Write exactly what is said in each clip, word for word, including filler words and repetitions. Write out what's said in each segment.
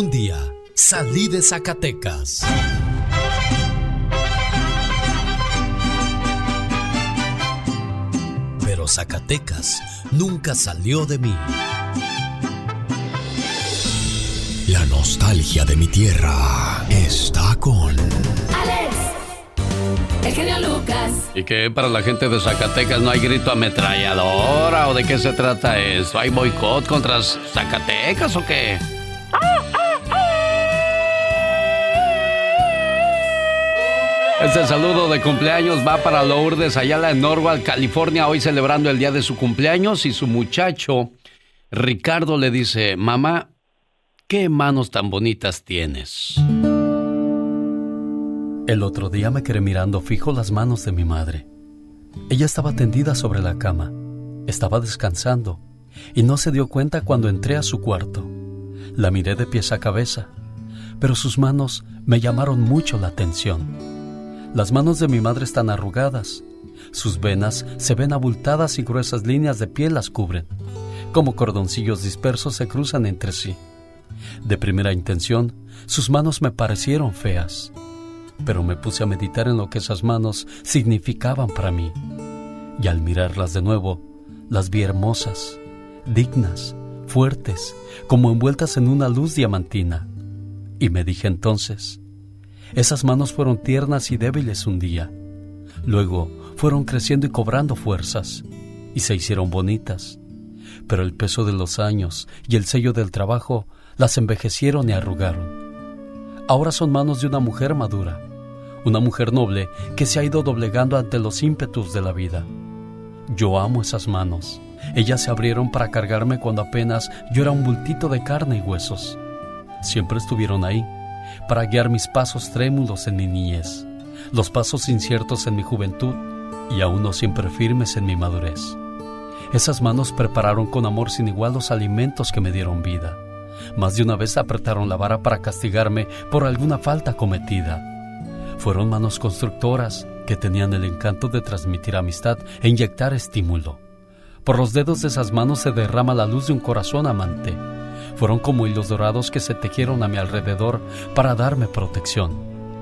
Un día salí de Zacatecas. Pero Zacatecas nunca salió de mí. La nostalgia de mi tierra está con Alex, el genio Lucas. ¿Y qué? ¿Para la gente de Zacatecas no hay grito ametralladora? ¿O de qué se trata esto? ¿Hay boicot contra Zacatecas o qué? Este saludo de cumpleaños va para Lourdes Ayala en Norwalk, California, hoy celebrando el día de su cumpleaños, y su muchacho Ricardo le dice: mamá, ¿qué manos tan bonitas tienes? El otro día me quedé mirando fijo las manos de mi madre. Ella estaba tendida sobre la cama, estaba descansando, y no se dio cuenta cuando entré a su cuarto. La miré de pies a cabeza, pero sus manos me llamaron mucho la atención. Las manos de mi madre están arrugadas, sus venas se ven abultadas y gruesas líneas de piel las cubren. Como cordoncillos dispersos se cruzan entre sí. De primera intención, sus manos me parecieron feas, pero me puse a meditar en lo que esas manos significaban para mí. Y al mirarlas de nuevo, las vi hermosas, dignas, fuertes, como envueltas en una luz diamantina. Y me dije entonces: esas manos fueron tiernas y débiles un día. Luego fueron creciendo y cobrando fuerzas, y se hicieron bonitas. Pero el peso de los años y el sello del trabajo las envejecieron y arrugaron. Ahora son manos de una mujer madura, una mujer noble que se ha ido doblegando ante los ímpetus de la vida. Yo amo esas manos. Ellas se abrieron para cargarme cuando apenas yo era un bultito de carne y huesos. Siempre estuvieron ahí, para guiar mis pasos trémulos en mi niñez, los pasos inciertos en mi juventud y aún no siempre firmes en mi madurez. Esas manos prepararon con amor sin igual los alimentos que me dieron vida. Más de una vez apretaron la vara para castigarme por alguna falta cometida. Fueron manos constructoras que tenían el encanto de transmitir amistad e inyectar estímulo. Por los dedos de esas manos se derrama la luz de un corazón amante. Fueron como hilos dorados que se tejieron a mi alrededor para darme protección.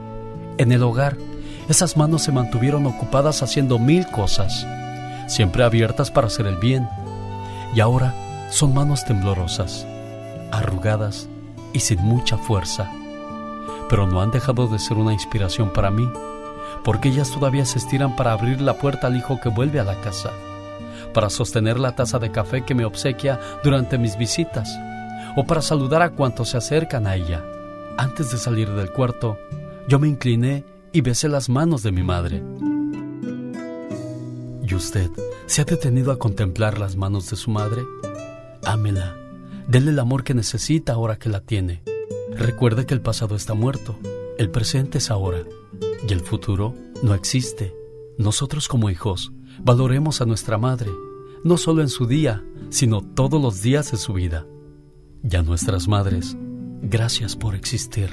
En el hogar, esas manos se mantuvieron ocupadas haciendo mil cosas, siempre abiertas para hacer el bien. Y ahora son manos temblorosas, arrugadas y sin mucha fuerza. Pero no han dejado de ser una inspiración para mí, porque ellas todavía se estiran para abrir la puerta al hijo que vuelve a la casa, para sostener la taza de café que me obsequia durante mis visitas, o para saludar a cuantos se acercan a ella. Antes de salir del cuarto, yo me incliné y besé las manos de mi madre. ¿Y usted se ha detenido a contemplar las manos de su madre? Ámela, dele el amor que necesita ahora que la tiene. Recuerde que el pasado está muerto, el presente es ahora, y el futuro no existe. Nosotros como hijos valoremos a nuestra madre, no solo en su día, sino todos los días de su vida. Y a nuestras madres, gracias por existir.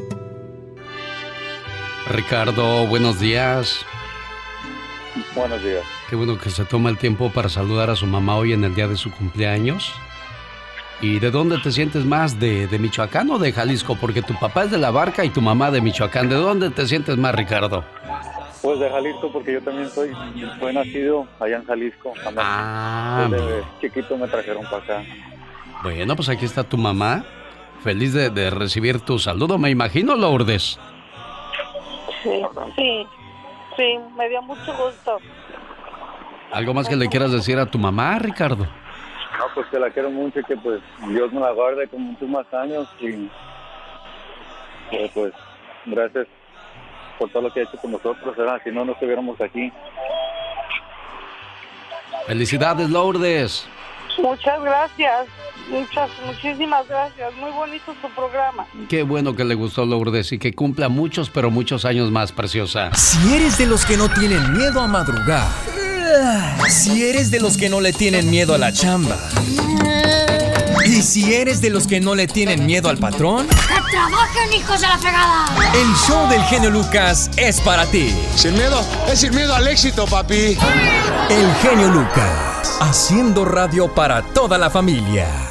Ricardo, buenos días. Buenos días. Qué bueno que se toma el tiempo para saludar a su mamá hoy en el día de su cumpleaños. ¿Y de dónde te sientes más? ¿De, de Michoacán o de Jalisco? Porque tu papá es de La Barca y tu mamá de Michoacán. ¿De dónde te sientes más, Ricardo? Pues de Jalisco, porque yo también soy, soy nacido allá en Jalisco. Ah, desde chiquito me trajeron para acá. Bueno, pues aquí está tu mamá, feliz de, de recibir tu saludo, me imagino, Lourdes. Sí, sí, sí, me dio mucho gusto. ¿Algo más que le quieras decir a tu mamá, Ricardo? No, pues que la quiero mucho y que pues Dios me la guarde con muchos más años y eh, pues gracias por todo lo que ha hecho con nosotros, ¿verdad? Si no, no estuviéramos aquí. Felicidades, Lourdes. Muchas gracias, muchas, muchísimas gracias. Muy bonito su programa. Qué bueno que le gustó, Lourdes, y que cumpla muchos, pero muchos años más, preciosa. Si eres de los que no tienen miedo a madrugar, si eres de los que no le tienen miedo a la chamba, y si eres de los que no le tienen miedo al patrón, ¡que trabajen, hijos de la fregada! El show del genio Lucas es para ti. Sin miedo, es sin miedo al éxito, papi. El genio Lucas, haciendo radio para toda la familia.